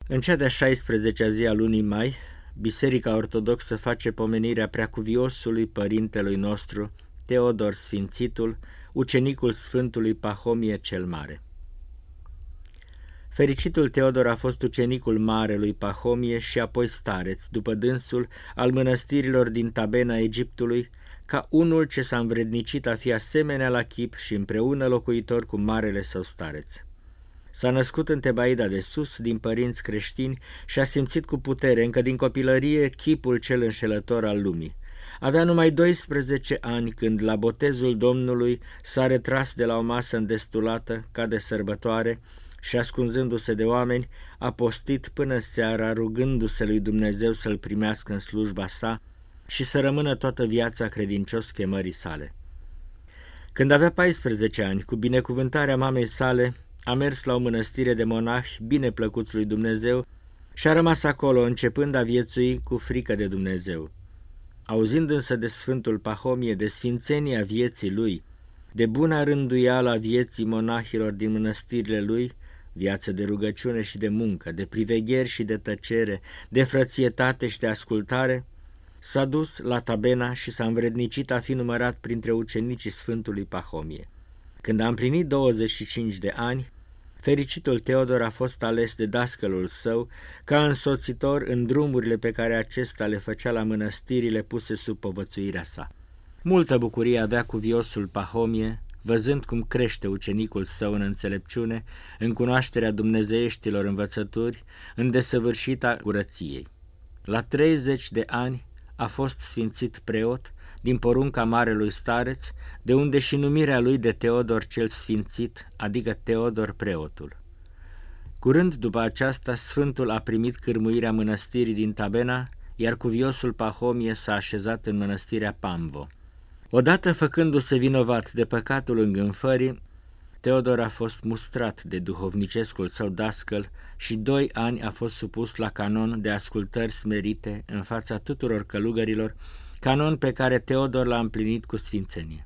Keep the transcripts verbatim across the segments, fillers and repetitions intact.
În cea de-a șaisprezecea zi a lunii mai, Biserica Ortodoxă face pomenirea preacuviosului părintelui nostru, Teodor Sfințitul, ucenicul Sfântului Pahomie cel Mare. Fericitul Teodor a fost ucenicul marelui Pahomie și apoi stareț, după dânsul, al mănăstirilor din Tabena Egiptului, ca unul ce s-a învrednicit a fi asemenea la chip și împreună locuitor cu marele său stareț. S-a născut în Tebaida de Sus, din părinți creștini, și a simțit cu putere, încă din copilărie, chipul cel înșelător al lumii. Avea numai doisprezece ani când, la botezul Domnului, s-a retras de la o masă îndestulată, ca de sărbătoare, și, ascunzându-se de oameni, a postit până seara, rugându-se lui Dumnezeu să-l primească în slujba sa și să rămână toată viața credincios chemării sale. Când avea paisprezece ani, cu binecuvântarea mamei sale, a mers la o mănăstire de monahi bine plăcuți lui Dumnezeu și a rămas acolo, începând a viețui cu frică de Dumnezeu. Auzind însă de Sfântul Pahomie, de sfințenia vieții lui, de buna rânduială a vieții monahilor din mănăstirile lui, viață de rugăciune și de muncă, de privegheri și de tăcere, de frățietate și de ascultare, s-a dus la Tabena și s-a învrednicit a fi numărat printre ucenicii Sfântului Pahomie. Când a împlinit douăzeci și cinci de ani, fericitul Teodor a fost ales de dascălul său ca însoțitor în drumurile pe care acesta le făcea la mănăstirile puse sub povățuirea sa. Multă bucurie avea cuviosul Pahomie, văzând cum crește ucenicul său în înțelepciune, în cunoașterea dumnezeieștilor învățături, în desăvârșita curăției. La treizeci de ani a fost sfințit preot, din porunca marelui stareț, de unde și numirea lui de Teodor cel Sfințit, adică Teodor preotul. Curând după aceasta, Sfântul a primit cârmuirea mănăstirii din Tabena, iar cuviosul Pahomie s-a așezat în mănăstirea Pamvo. Odată făcându-se vinovat de păcatul îngânfării, Teodor a fost mustrat de duhovnicescul său dascăl și doi ani a fost supus la canon de ascultări smerite în fața tuturor călugărilor, canon pe care Teodor l-a împlinit cu sfințenie.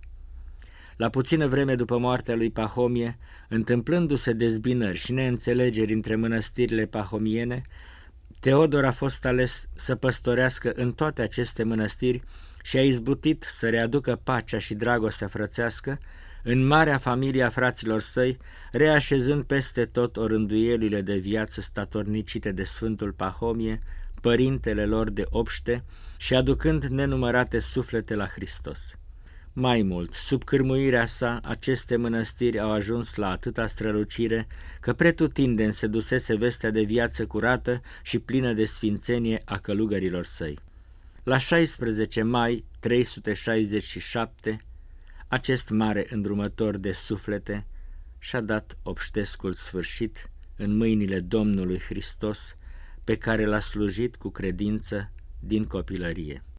La puțină vreme după moartea lui Pahomie, întâmplându-se dezbinări și neînțelegeri între mănăstirile pahomiene, Teodor a fost ales să păstorească în toate aceste mănăstiri și a izbutit să readucă pacea și dragostea frățească în marea familie a fraților săi, reașezând peste tot orânduielile de viață statornicite de Sfântul Pahomie, părintele lor de obște, și aducând nenumărate suflete la Hristos. Mai mult, sub cârmuirea sa, aceste mănăstiri au ajuns la atâta strălucire că pretutindeni se dusese vestea de viață curată și plină de sfințenie a călugărilor săi. La șaisprezece mai trei sute șaizeci și șapte, acest mare îndrumător de suflete și-a dat obștescul sfârșit în mâinile Domnului Hristos, pe care l-a slujit cu credință din copilărie.